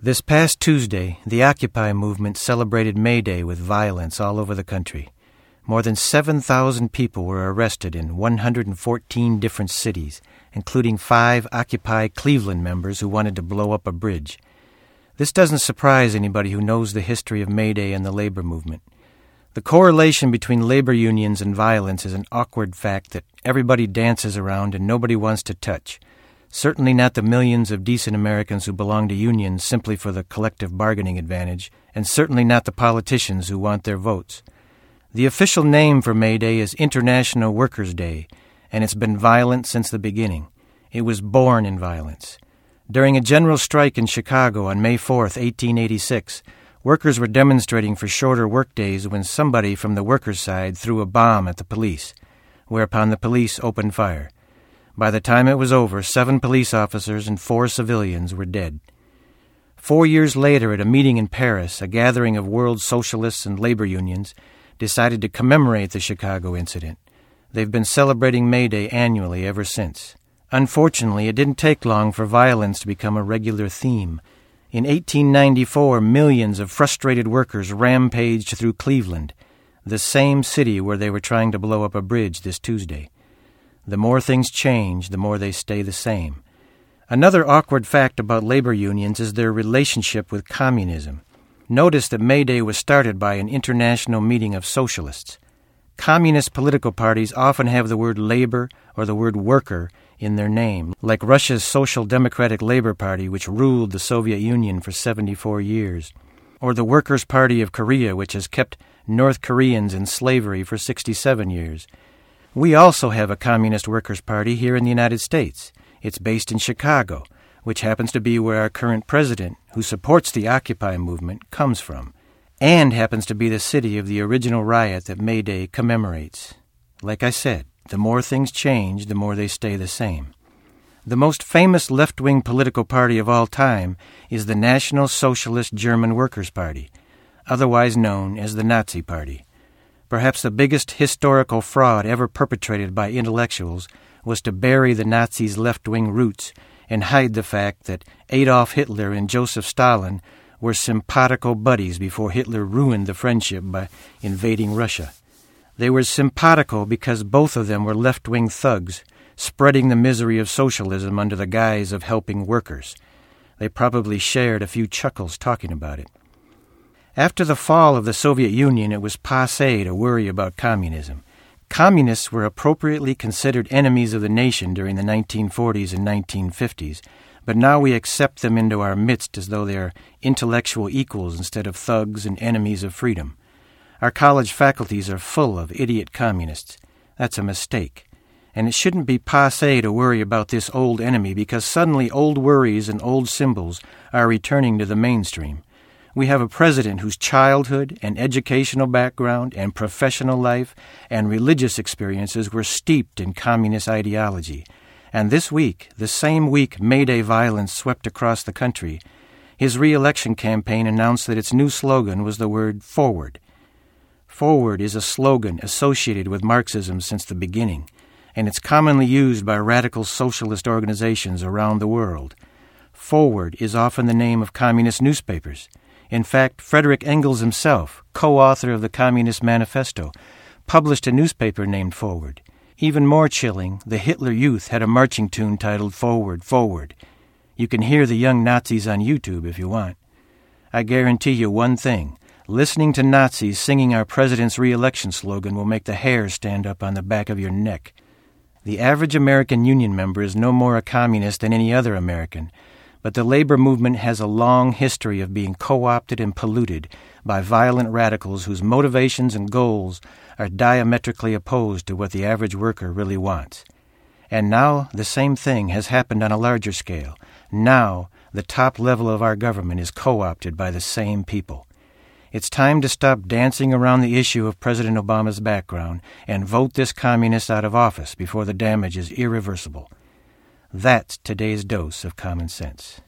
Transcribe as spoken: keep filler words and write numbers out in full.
This past Tuesday, the Occupy movement celebrated May Day with violence all over the country. More than seven thousand people were arrested in one hundred fourteen different cities, including five Occupy Cleveland members who wanted to blow up a bridge. This doesn't surprise anybody who knows the history of May Day and the labor movement. The correlation between labor unions and violence is an awkward fact that everybody dances around and nobody wants to touch. Certainly not the millions of decent Americans who belong to unions simply for the collective bargaining advantage, and certainly not the politicians who want their votes. The official name for May Day is International Workers' Day, and it's been violent since the beginning. It was born in violence. During a general strike in Chicago on May fourth, eighteen eighty-six, workers were demonstrating for shorter workdays when somebody from the workers' side threw a bomb at the police, whereupon the police opened fire. By the time it was over, seven police officers and four civilians were dead. Four years later, at a meeting in Paris, a gathering of world socialists and labor unions decided to commemorate the Chicago incident. They've been celebrating May Day annually ever since. Unfortunately, it didn't take long for violence to become a regular theme. In eighteen ninety-four, millions of frustrated workers rampaged through Cleveland, the same city where they were trying to blow up a bridge this Tuesday. The more things change, the more they stay the same. Another awkward fact about labor unions is their relationship with communism. Notice that May Day was started by an international meeting of socialists. Communist political parties often have the word labor or the word worker in their name, like Russia's Social Democratic Labor Party, which ruled the Soviet Union for seventy-four years, or the Workers' Party of Korea, which has kept North Koreans in slavery for sixty-seven years. We also have a Communist Workers' Party here in the United States. It's based in Chicago, which happens to be where our current president, who supports the Occupy movement, comes from, and happens to be the city of the original riot that May Day commemorates. Like I said, the more things change, the more they stay the same. The most famous left-wing political party of all time is the National Socialist German Workers' Party, otherwise known as the Nazi Party. Perhaps the biggest historical fraud ever perpetrated by intellectuals was to bury the Nazis' left-wing roots and hide the fact that Adolf Hitler and Joseph Stalin were simpatico buddies before Hitler ruined the friendship by invading Russia. They were simpatico because both of them were left-wing thugs, spreading the misery of socialism under the guise of helping workers. They probably shared a few chuckles talking about it. After the fall of the Soviet Union, it was passé to worry about communism. Communists were appropriately considered enemies of the nation during the nineteen forties and nineteen fifties, but now we accept them into our midst as though they are intellectual equals instead of thugs and enemies of freedom. Our college faculties are full of idiot communists. That's a mistake. And it shouldn't be passé to worry about this old enemy because suddenly old worries and old symbols are returning to the mainstream. We have a president whose childhood and educational background and professional life and religious experiences were steeped in communist ideology. And this week, the same week May Day violence swept across the country, his re-election campaign announced that its new slogan was the word forward. Forward is a slogan associated with Marxism since the beginning, and it's commonly used by radical socialist organizations around the world. Forward is often the name of communist newspapers. In fact, Frederick Engels himself, co-author of the Communist Manifesto, published a newspaper named Forward. Even more chilling, the Hitler Youth had a marching tune titled Forward, Forward. You can hear the young Nazis on YouTube if you want. I guarantee you one thing. Listening to Nazis singing our president's re-election slogan will make the hair stand up on the back of your neck. The average American union member is no more a communist than any other American, but the labor movement has a long history of being co-opted and polluted by violent radicals whose motivations and goals are diametrically opposed to what the average worker really wants. And now the same thing has happened on a larger scale. Now the top level of our government is co-opted by the same people. It's time to stop dancing around the issue of President Obama's background and vote this communist out of office before the damage is irreversible. That's today's dose of common sense.